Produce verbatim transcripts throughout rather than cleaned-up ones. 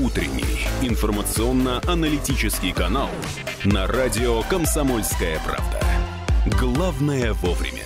Утренний информационно-аналитический канал на радио «Комсомольская правда». Главное вовремя.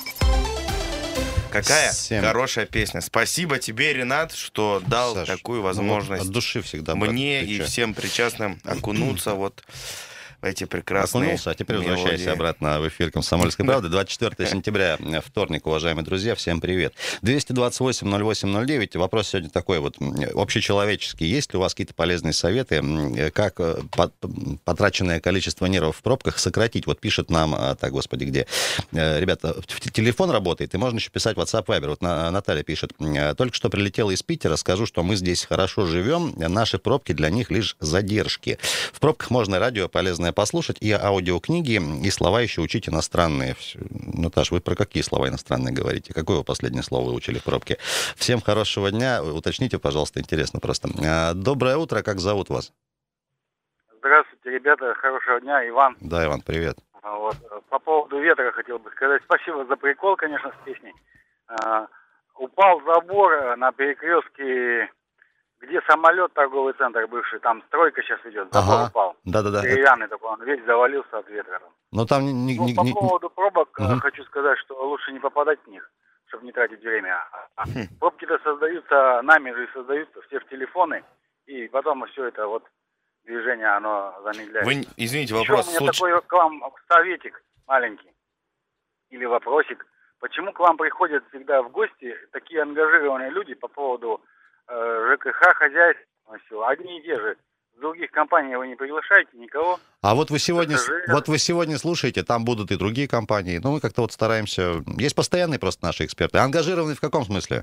Какая Всем. хорошая песня. Спасибо тебе, Ренат, что дал Саш, такую ну, возможность от души всегда. мне брат, и всем причастным окунуться вот в эти прекрасные Окунулся, а теперь мелодии. возвращайся обратно в эфир «Комсомольской правды». двадцать четвёртого сентября, вторник, уважаемые друзья, всем привет. двести двадцать восемь ноль восемь ноль девять. Вопрос сегодня такой вот, общечеловеческий. Есть ли у вас какие-то полезные советы, как потраченное количество нервов в пробках сократить? Вот пишет нам, так, господи, где? Ребята, телефон работает, и можно еще писать WhatsApp, Viber. Вот Наталья пишет. Только что прилетела из Питера, скажу, что мы здесь хорошо живем, наши пробки для них лишь задержки. В пробках можно радио полезное послушать, и аудиокниги, и слова еще учить иностранные. Наташ, вы про какие слова иностранные говорите? Какое вы последнее слово вы учили в пробке? Всем хорошего дня. Уточните, пожалуйста, интересно просто. Доброе утро, как зовут вас? Здравствуйте, ребята, хорошего дня, Иван. Да, Иван, привет. Вот. По поводу ветра хотел бы сказать спасибо за прикол, конечно, с песней. А, упал забор на перекрестке, где самолет, торговый центр бывший, там стройка сейчас идет, забор Ага. упал. Да-да-да. Деревянный такой, он весь завалился от ветра. Но там не... Ну, не- по не- поводу пробок Мгм. хочу сказать, что лучше не попадать в них, чтобы не тратить время. А пробки-то создаются, нами же и создаются, все в телефоны, и потом все это вот движение, оно замедляется. Вы, извините, Еще вопрос. у меня Случ- такой к вам советик маленький или вопросик. Почему к вам приходят всегда в гости такие ангажированные люди по поводу э, ЖКХ, хозяйства, всего? Одни и те же. С других компаний вы не приглашаете никого? А вот вы сегодня, с- Пассажиры. вот вы сегодня слушаете, там будут и другие компании. Ну, мы как-то вот стараемся... Есть постоянные просто наши эксперты. Ангажированные в каком смысле?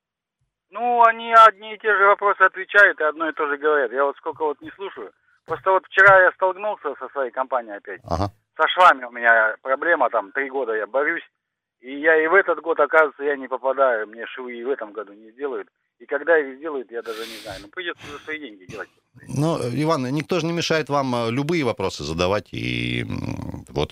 Ну, они одни и те же вопросы отвечают и одно и то же говорят. Я вот сколько вот не слушаю. Просто вот вчера я столкнулся со своей компанией опять. Ага. Со швами у меня проблема, там три года я борюсь. И я и в этот год, оказывается, я не попадаю. Мне швы и в этом году не сделают. И когда их сделают, я даже не знаю. Ну, придется за свои деньги делать. Ну, Иван, никто же не мешает вам э, любые вопросы задавать, и м, вот.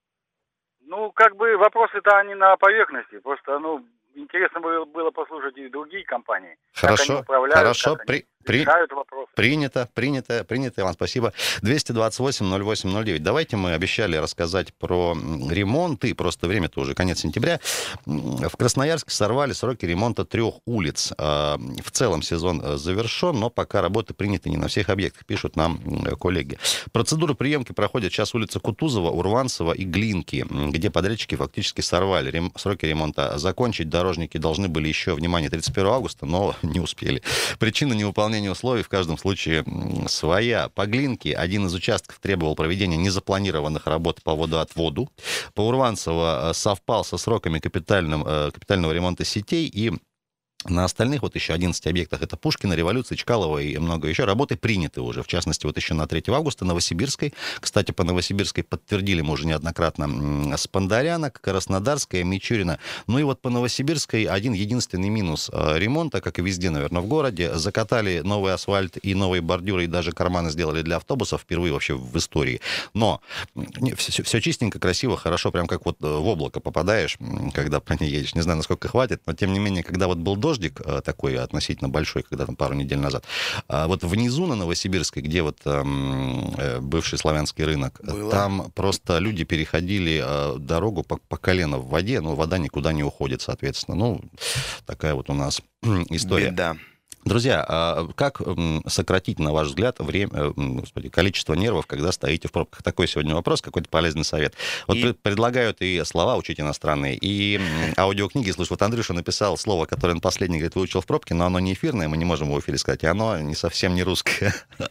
Ну, как бы вопросы-то они на поверхности. Просто, ну, интересно было, было послушать и другие компании. Как они Хорошо, управляют, хорошо, как при, они при- решают вопросы. принято, принято, принято, Иван, спасибо. двести двадцать восемь ноль восемь ноль девять. Давайте мы обещали рассказать про м, ремонты, просто время-то уже конец сентября. М, В Красноярске сорвали сроки ремонта трех улиц. А, В целом сезон э, завершен, но пока работы приняты не на всех объектах, пишут нам м, коллеги. Процедура приемки проходит сейчас улица Кутузова, Урванцева и Глинки, м, где подрядчики фактически сорвали рем- сроки ремонта. Закончить дорожники должны были еще, внимание, тридцать первого августа, но не успели. Причина невыполнения условий в каждом случае м, своя. По Глинке один из участков требовал проведения незапланированных работ по водоотводу. По Урванцево э, совпал со сроками капитальным, э, капитального ремонта сетей, и на остальных, вот еще одиннадцати объектах, это Пушкина, Революция, Чкалова и много еще, работы приняты уже. В частности, вот еще на третьего августа Новосибирской. Кстати, по Новосибирской подтвердили мы уже неоднократно м, Спандарянок, Краснодарская, Мичурина. Ну и вот по Новосибирской один единственный минус э, ремонта, как и везде, наверное, в городе. Закатали новый асфальт и новые бордюры, и даже карманы сделали для автобусов впервые вообще в истории. Но все, все чистенько, красиво, хорошо, прям как вот в облако попадаешь, м, когда по ней едешь. Не знаю, насколько хватит, но тем не менее, когда вот был дождик э, такой относительно большой, когда там пару недель назад, а вот внизу на Новосибирской, где вот эм, э, бывший славянский рынок, Было. там просто люди переходили э, дорогу по, по колено в воде, но вода никуда не уходит, соответственно. Ну, такая вот у нас история. Беда. Друзья, а как м, сократить, на ваш взгляд, время, э, м, господи, количество нервов, когда стоите в пробках? Такой сегодня вопрос, какой-то полезный совет. Вот И- пред- предлагают и слова учить иностранные, и м, аудиокниги слушать. Вот Андрюша написал слово, которое он последний, говорит, выучил в пробке, но оно не эфирное, мы не можем его в эфире сказать, и оно не совсем не русское.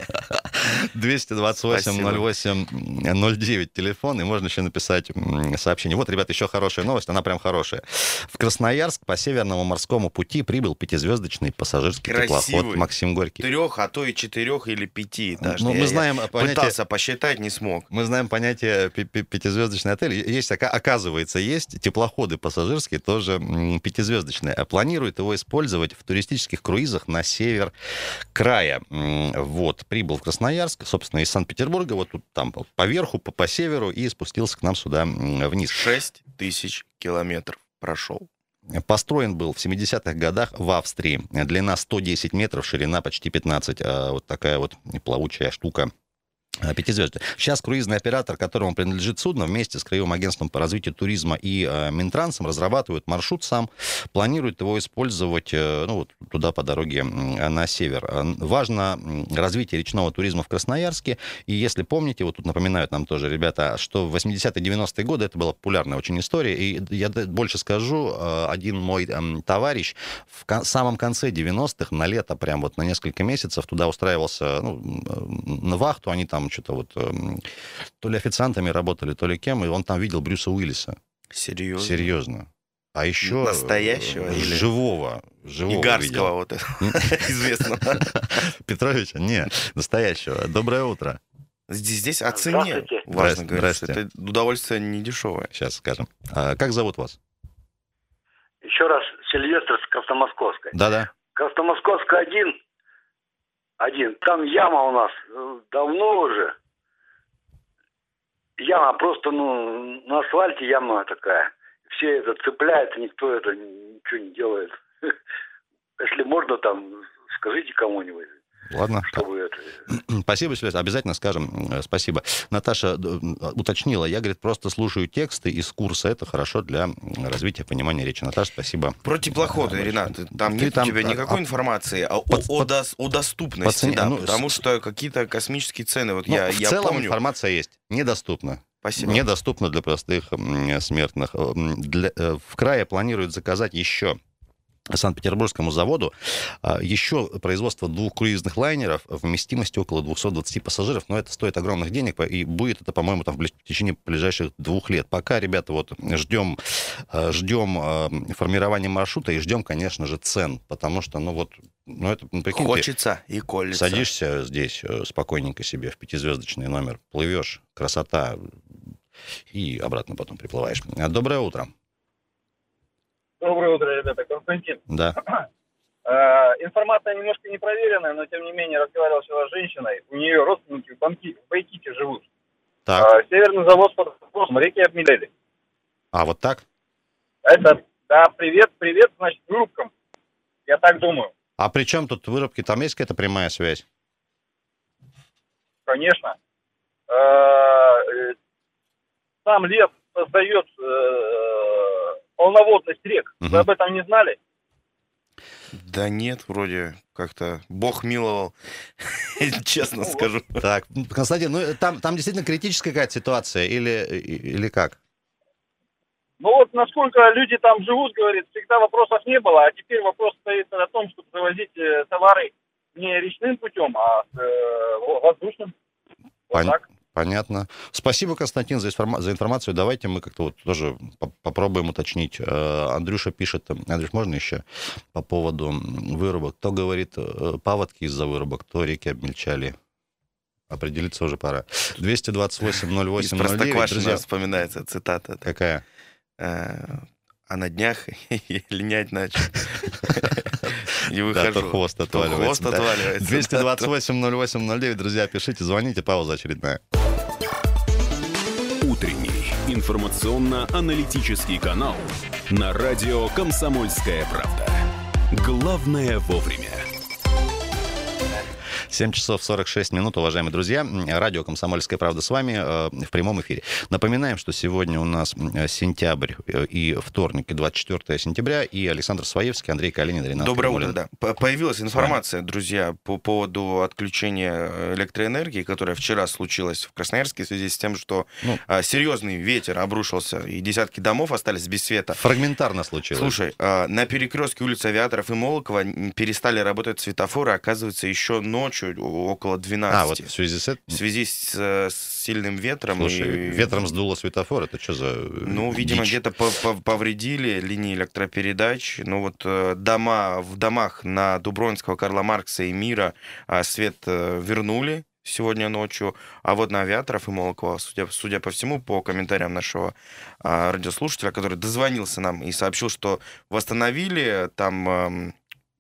двести двадцать восемь ноль восемь ноль девять телефон, и можно еще написать м, сообщение. Вот, ребят, еще хорошая новость, она прям хорошая. В Красноярск по Северному морскому пути прибыл пятизвездочный пассажирский теплоход Красивый. Максим Горький. Трех, а то и четырех или пяти даже. Ну, Я- мы я знаем понятие- Пытался посчитать, не смог. Мы знаем понятие пи- пи- пятизвездочный отель. Есть, ока- оказывается, есть теплоходы пассажирские, тоже м, пятизвездочные. А планируют его использовать в туристических круизах на север края. М, Вот, прибыл в Красноярск, собственно, из Санкт-Петербурга, вот тут там по- по верху, по, по северу, и спустился к нам сюда м, вниз. Шесть тысяч километров прошел. Построен был в семидесятых годах в Австрии. Длина сто десять метров, ширина почти пятнадцать. Вот такая вот плавучая штука. Пятизвездочный. Сейчас круизный оператор, которому принадлежит судно, вместе с Краевым агентством по развитию туризма и э, Минтрансом разрабатывают маршрут сам, планируют его использовать э, ну, вот, туда по дороге э, на север. Важно развитие речного туризма в Красноярске. И если помните, вот тут напоминают нам тоже ребята, что в восьмидесятые девяностые годы это была популярная очень история. И я больше скажу, э, один мой э, товарищ в кон- самом конце девяностых, на лето, прям вот на несколько месяцев, туда устраивался ну, на вахту, они там что-то вот то ли официантами работали, то ли кем, и он там видел Брюса Уиллиса. Серьезно? Серьезно. А еще... Настоящего? Или... Живого. Живого Игарского вот известного. Петровича? Нет, настоящего. Доброе утро. Здесь, здесь о цене важно говорить, что это удовольствие не дешевое. Сейчас скажем. А как зовут вас? Еще раз, Сильвестр с Костомосковской. Да-да. Костомосковская один. Один. Там яма у нас давно уже. Яма просто, ну, на асфальте яма такая. Все это цепляют, никто это ничего не делает. Если можно, там, скажите кому-нибудь. Ладно. Чтобы это... Спасибо, Сильвестр. Обязательно скажем спасибо. Наташа уточнила. Я, говорит, просто слушаю тексты из курса. Это хорошо для развития понимания речи. Наташа, спасибо. Про теплоходы, Ренат. Там Ты нет там, у тебя никакой а, информации о, под, о, под, о, о доступности. цене, Да, ну, потому с, что какие-то космические цены. Вот ну, я, в я целом помню. информация есть. Недоступна. Спасибо. Недоступна для простых смертных. Для, в крае планируют заказать еще Санкт-Петербургскому заводу еще производство двух круизных лайнеров вместимостью около двести двадцать пассажиров, но это стоит огромных денег, и будет это, по-моему, там в течение ближайших двух лет. Пока, ребята, вот ждем, ждем формирования маршрута и ждем, конечно же, цен, потому что, ну вот, ну это, ну, прикинь, хочется и колется. Садишься здесь спокойненько себе в пятизвездочный номер, плывешь, красота, и обратно потом приплываешь. Доброе утро. Доброе утро, ребята. Константин. Да. Информация немножко непроверенная, но тем не менее разговаривал вчера с женщиной. У нее родственники в, Банки, в Байките живут. Так. Северный завод под вопросом, реки обмелели. А вот так? Это, да, привет, привет, значит, вырубкам. Я так думаю. А при чем тут вырубки? Там есть какая-то прямая связь? Конечно. Сам лес создает полноводность рек. Угу. Вы об этом не знали? Да нет, вроде как-то Бог миловал, честно ну, скажу. Так, Константин, ну там, там действительно критическая какая-то ситуация или, или как? Ну вот насколько люди там живут, говорит, всегда вопросов не было, а теперь вопрос стоит о том, чтобы завозить товары не речным путем, а э, воздушным. Пон... Вот так. Понятно. Спасибо, Константин, за, информ... за информацию. Давайте мы как-то вот тоже попробуем уточнить. Андрюша пишет, Андрюш, можно еще по поводу вырубок? Кто говорит, паводки из-за вырубок, кто реки обмельчали? Определиться уже пора. двести двадцать восемь ноль восемь ноль девять. Из Простоквашино вспоминается цитата. Какая? А на днях линять начал. И выхожу. Да, то хвост отваливается. Хвост да. отваливается. двести двадцать восемь ноль восемь ноль девять, друзья, пишите, звоните, пауза очередная. Утренний информационно-аналитический канал на радио «Комсомольская правда». Главное вовремя. семь часов сорок шесть минут, уважаемые друзья. Радио «Комсомольская правда» с вами э, в прямом эфире. Напоминаем, что сегодня у нас сентябрь и вторник, двадцать четвёртое сентября, и Александр Своевский, Андрей Калинин, Ренат Доброе Ермолин. утро, да. Появилась информация, друзья, по поводу отключения электроэнергии, которая вчера случилась в Красноярске в связи с тем, что ну, серьезный ветер обрушился, и десятки домов остались без света. Фрагментарно случилось. Слушай, на перекрестке улицы Авиаторов и Молокова перестали работать светофоры, оказывается, еще ночью около двенадцати. А, вот в связи с этим? В связи с, с сильным ветром. Слушай, и... ветром сдуло светофор, это что за Ну, видимо, дичь? где-то повредили линии электропередач. Ну, вот дома, в домах на Дубровинского, Карла Маркса и Мира свет вернули сегодня ночью, а вот на Авиаторов и Молокова, судя, судя по всему, по комментариям нашего радиослушателя, который дозвонился нам и сообщил, что восстановили там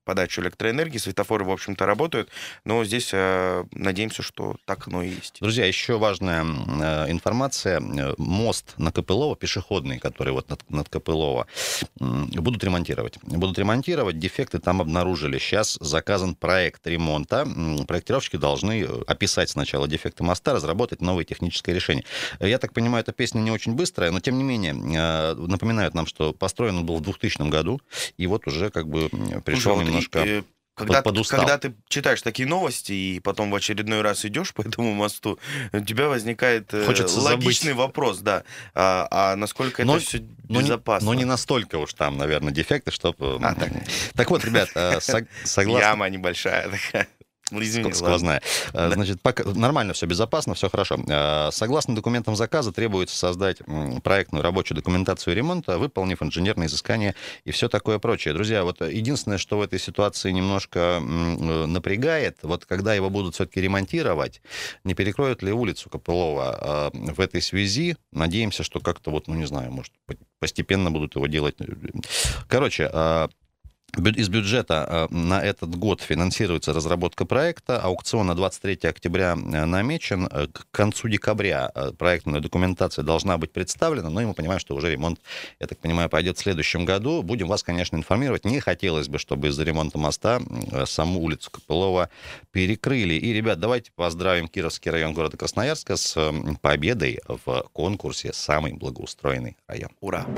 подачу электроэнергии. Светофоры, в общем-то, работают, но здесь э, надеемся, что так оно и есть. Друзья, еще важная э, информация. Мост на Копылово, пешеходный, который вот над, над Копылово, э, будут ремонтировать. Будут ремонтировать, дефекты там обнаружили. Сейчас заказан проект ремонта. Проектировщики должны описать сначала дефекты моста, разработать новые технические решения. Я так понимаю, эта песня не очень быстрая, но тем не менее э, напоминают нам, что построен он был в двухтысячном году, и вот уже как бы пришел Слушай, немножко... Вот и, Когда, подустал. когда ты читаешь такие новости и потом в очередной раз идешь по этому мосту, у тебя возникает Хочется логичный забыть. вопрос, да. А, а насколько но, это все безопасно? Но не, но не настолько уж там, наверное, дефекты, чтобы... А, так. так вот, ребят, согласно... Яма небольшая такая. Извини, сквозная. Да. Значит, пока, нормально все, безопасно, все хорошо. Согласно документам заказа, требуется создать проектную рабочую документацию ремонта, выполнив инженерные изыскания и все такое прочее. Друзья, вот единственное, что в этой ситуации немножко напрягает, вот когда его будут все-таки ремонтировать, не перекроют ли улицу Копылова в этой связи? Надеемся, что как-то вот, ну не знаю, может, постепенно будут его делать. Короче, из бюджета на этот год финансируется разработка проекта. Аукцион на двадцать третьего октября намечен. К концу декабря проектная документация должна быть представлена, но и мы понимаем, что уже ремонт, я так понимаю, пойдет в следующем году. Будем вас, конечно, информировать. Не хотелось бы, чтобы из-за ремонта моста саму улицу Копылова перекрыли. И, ребят, давайте поздравим Кировский район города Красноярска с победой в конкурсе «Самый благоустроенный район». Ура!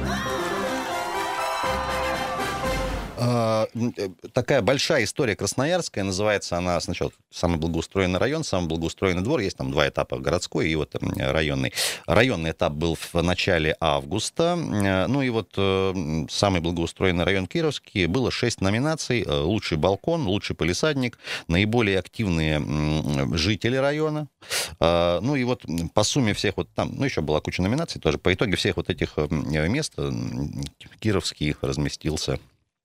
Такая большая история красноярская, называется она сначала «Самый благоустроенный район», «Самый благоустроенный двор», есть там два этапа, городской и вот районный. Районный этап был в начале августа, ну и вот «Самый благоустроенный район» Кировский, было шесть номинаций: лучший балкон, лучший палисадник, наиболее активные жители района, ну и вот по сумме всех вот там, ну еще была куча номинаций тоже, по итоге всех вот этих мест Кировский разместился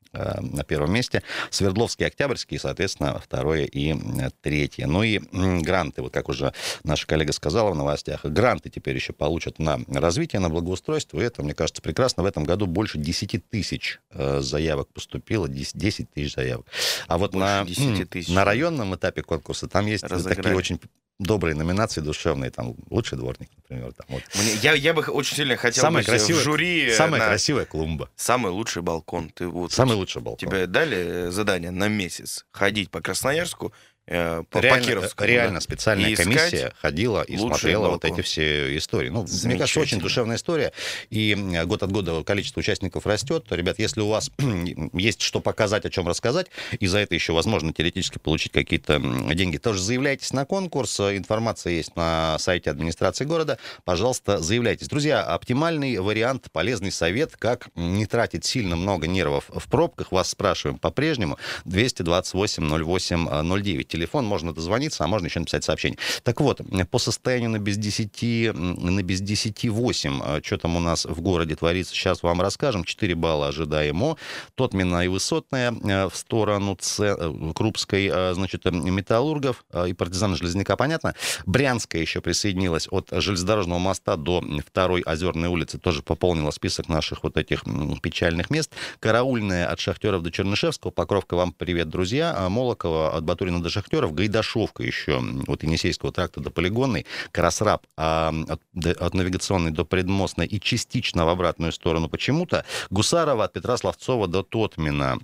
на первом месте, Свердловский, Октябрьский, соответственно, второе и третье. Ну и гранты, вот как уже наша коллега сказала в новостях, гранты теперь еще получат на развитие, на благоустройство, и это, мне кажется, прекрасно. В этом году больше десять тысяч заявок поступило, десять тысяч заявок. А вот на, на районном этапе конкурса там есть Разыграли. такие очень добрые номинации, душевные, там, лучший дворник, например. Там, вот. Мне, я, я бы очень сильно хотел самая быть красивая, в жюри. Самая на... красивая клумба. Самый лучший балкон. Ты, вот, самый лучший балкон. Тебе дали задание на месяц ходить по Красноярску, э, по, реально, по Кировскому. Реально да? специальная комиссия ходила и смотрела балкон. вот эти все истории. Ну, мне кажется, очень душевная история. И год от года количество участников растет. Ребят, если у вас есть что показать, о чем рассказать, и за это еще возможно теоретически получить какие-то деньги, тоже заявляйтесь на конкурс. Информация есть на сайте администрации города. Пожалуйста, заявляйтесь. Друзья, оптимальный вариант, полезный совет, как не тратить сильно много нервов в пробках, вас спрашиваем по-прежнему. двести двадцать восемь ноль восемь ноль девять. Телефон, можно дозвониться, а можно еще написать сообщение. Так вот, по состоянию на без десяти, на без десяти восемь, что там у нас в городе творится, сейчас вам расскажем. четыре балла ожидаемо. Тотмина и Высотная в сторону Ц... Крупской, значит, Металлургов и Партизана Железняка, понятно. Брянская еще присоединилась от железнодорожного моста до второй Озерной улицы, тоже пополнила список наших вот этих печальных мест. Караульная от Шахтеров до Чернышевского. Покровка, вам привет, друзья. Молоково от Батурина до Шахтеров. Гайдашовка еще от Енисейского тракта до Полигонной. Красраб а, от, от Навигационной до Предмостной и частично в обратную сторону почему-то. Гусарова от Петра Славцова до Тотмина.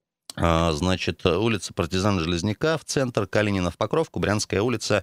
Значит, улица Партизана Железняка в центр, Калинина в Покровку, Брянская улица.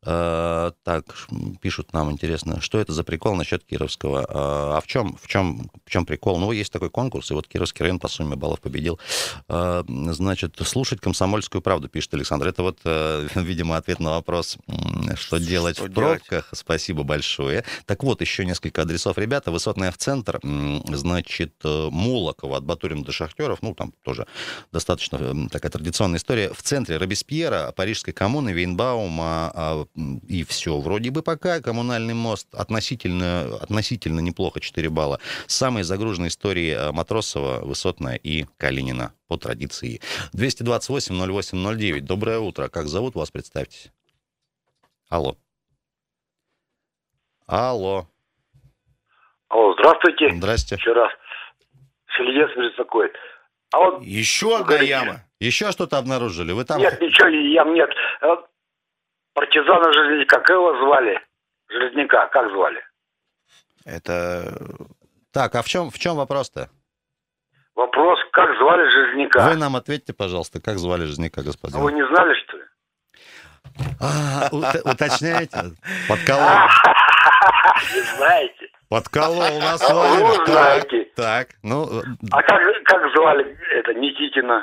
Э, так, пишут нам, интересно, что это за прикол насчет Кировского? Э, а в чем, в, чем, в чем прикол? Ну, есть такой конкурс, и вот Кировский район по сумме баллов победил. Э, значит, слушать «Комсомольскую правду», пишет Александр. Это вот, э, видимо, ответ на вопрос, что делать что в пробках. Делать? Спасибо большое. Так вот, еще несколько адресов. Ребята, Высотная в центр, значит, Молоково от Батурина до Шахтеров, ну, там тоже достаточно такая традиционная история. В центре Робеспьера, Парижской коммуны, Вейнбаума, а, и все. Вроде бы пока коммунальный мост относительно, относительно неплохо, четыре балла. Самые загруженные истории Матросова, Высотная и Калинина по традиции. двести двадцать восемь ноль восемь ноль девять. Доброе утро. Как зовут вас? Представьтесь. Алло. Алло. Алло, здравствуйте. Здрасте. Еще раз. Сельес беспокоит. А вот Еще одна говорите, яма. Еще что-то обнаружили? Вы там... нет, ничего, ям нет. Партизана Железняка, как его звали? Железняка, как звали? Это... Так, а в чем, в чем вопрос-то? Вопрос, как звали Железняка? Вы нам ответьте, пожалуйста, как звали Железняка, господин? А вы не знали, что ли? А, ут- уточняете? Подколол. Не знаете. Подколол нас А вы Владимир. Так, знаете. так, ну, А как, как звали это Никитина?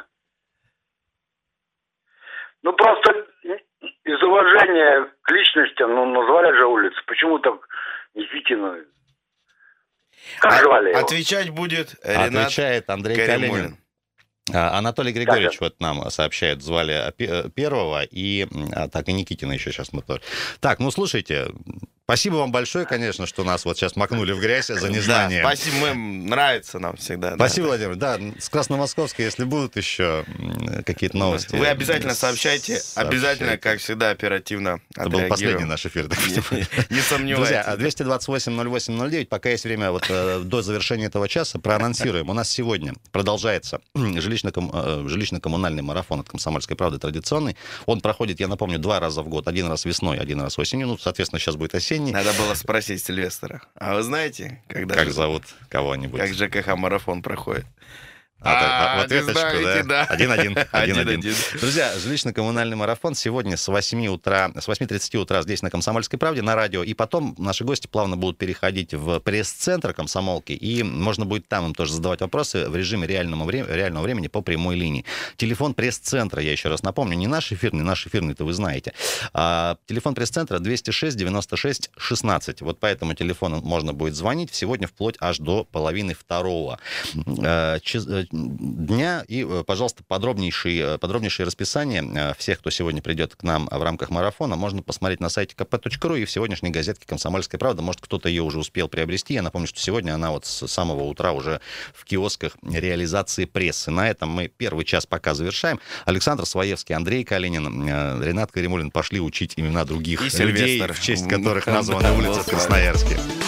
Ну, просто из уважения к личностям, ну, назвали же улицу. Почему так Никитина? Как А- звали его? Отвечать будет Ренат отвечает Андрей Каримулин. Калинин. А, Анатолий Григорьевич вот нам сообщает, звали а, пе- первого, и а, так, и Никитина еще сейчас мы тоже. Так, ну, слушайте, спасибо вам большое, конечно, что нас вот сейчас макнули в грязь за незнание. Да, спасибо, мы, нравится нам всегда. Спасибо, да, Владимир. Да, с Красномосковской, если будут еще м, какие-то да. новости. Вы обязательно сообщайте, сообщайте. обязательно, как всегда, оперативно Это был последний отреагируем. наш эфир. так Не, что- не- не сомневайтесь. Друзья, двести двадцать восемь ноль восемь ноль девять, пока есть время вот, э, до завершения этого часа, проанонсируем. У нас сегодня продолжается жилищно-ком- э, жилищно-коммунальный марафон от «Комсомольской правды» традиционный. Он проходит, я напомню, два раза в год. Один раз весной, один раз осенью. Ну, соответственно, сейчас будет осенний. Надо было спросить Сильвестра. А вы знаете, когда Как же- зовут кого-нибудь? как ЖКХ-марафон проходит? А, так, а, А, вот не ответочку, знаете, да? да. Один-один. Один-один. Один-один. Друзья, жилищно-коммунальный марафон сегодня с восьми утра, с восьми тридцати утра здесь на «Комсомольской правде», на радио. И потом наши гости плавно будут переходить в пресс-центр «Комсомолки». И можно будет там им тоже задавать вопросы в режиме реального, времени, реального времени по прямой линии. Телефон пресс-центра, я еще раз напомню, не наш эфирный, наш эфирный-то вы знаете. А телефон пресс-центра двести шесть девяносто шесть шестнадцать. Вот по этому телефону можно будет звонить сегодня вплоть аж до половины второго э, чис- э, дня. И, э, пожалуйста, подробнейшее, подробнейшее расписание э, всех, кто сегодня придет к нам в рамках марафона, можно посмотреть на сайте ка пэ точка ру и в сегодняшней газетке «Комсомольская правда». Может, кто-то ее уже успел приобрести. Я напомню, что сегодня она вот с самого утра уже в киосках реализации прессы. На этом мы первый час пока завершаем. Александр Своевский, Андрей Калинин, э, Ренат Каримулин пошли учить имена других И людей, Сильвестр. в честь которых Да, названы улицы в вот. Красноярске.